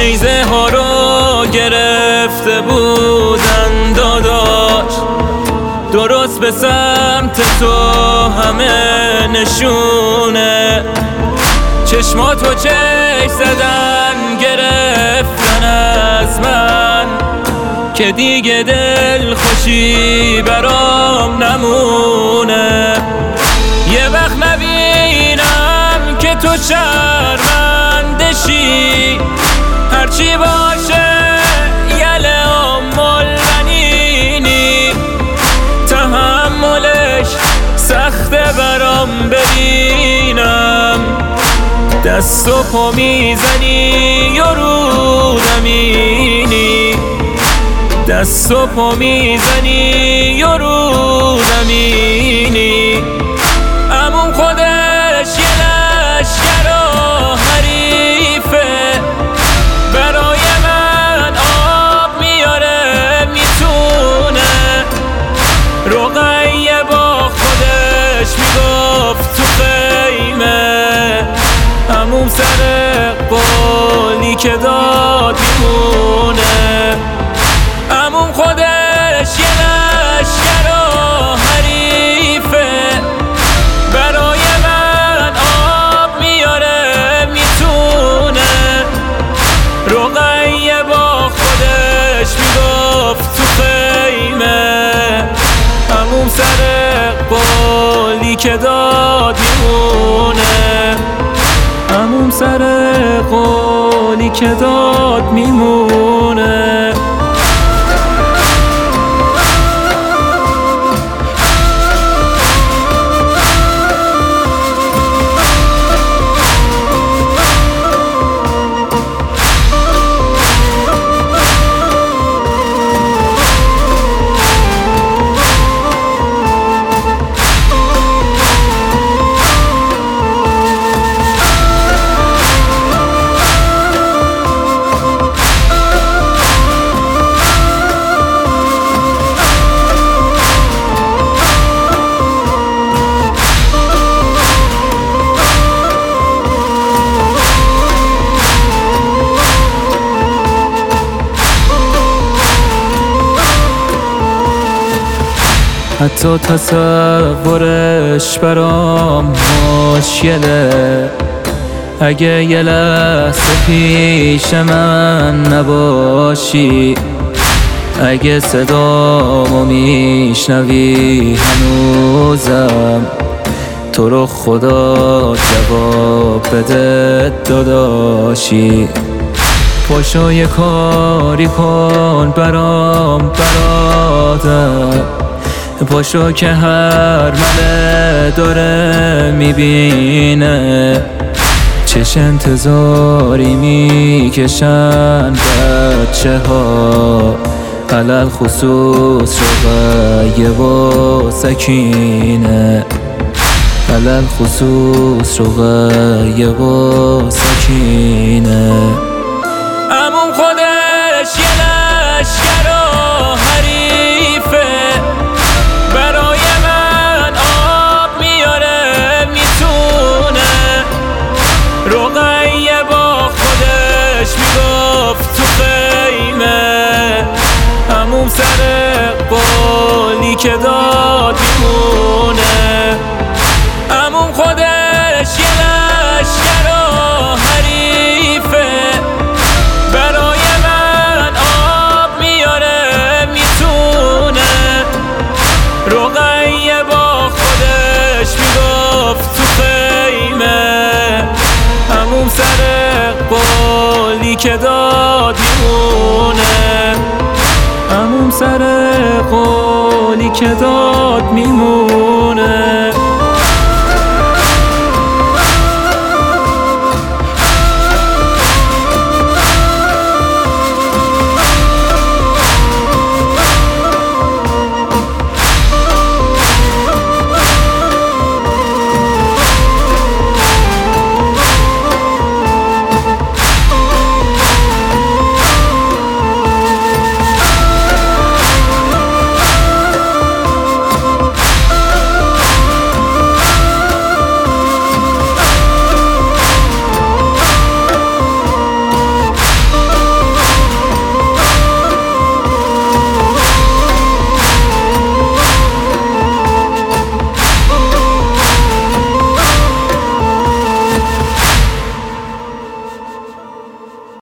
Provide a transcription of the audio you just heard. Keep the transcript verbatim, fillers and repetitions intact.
نیزه ها رو گرفته بودن داداش، درست به سمت تو همه نشونه. چشماتو چش زدن گرفتن از من که دیگه دل خوشی برام نمونه. یه وقت نبینم که تو شرمنده شی، هرچی باشه یله امول منینی. تحملش سخته برام ببینم دست و پا میزنی یا رو زمینی، دست و پا میزنی یا رو زمینی. عموم خودش یه لشکر و حریفه، برای من آب میاره میتونه. رقیه با خودش میگفت تو خیمه، عموم سر قولی که داد میمونه. عموم خودش یه لشکر و حریفه، برای من آب میاره میتونه. رقیه با خودش میگفت تو خیمه، عموم سر قولی که داد میمونه. عموم سر قولی که داد میمونه. حتی تصورش برام مشکله، اگه یه لحظه پیش من نباشی. اگه صدامو میشنوی هنوزم، تو رو خدا جواب بده داداشی. پاشو یه کاری کن برام برادر، پاشو که هر مله داره میبینه. چش انتظاری میکشن بچه ها، علل خصوص رقیه و سکینه، علل خصوص رقیه و سکینه. عموم خودش یه لشکر و حریفه، برای من آب میاره میتونه. رقیه با خودش میگفت تو خیمه، عموم سر قولی که داد میمونه. عموم خودش یه لشکر و حریفه، برای من آب میاره میتونه. رقیه با خودش میگفت تو خیمه، عموم سر قولی که داد میمونه. عموم سر قولی که داد میمونه.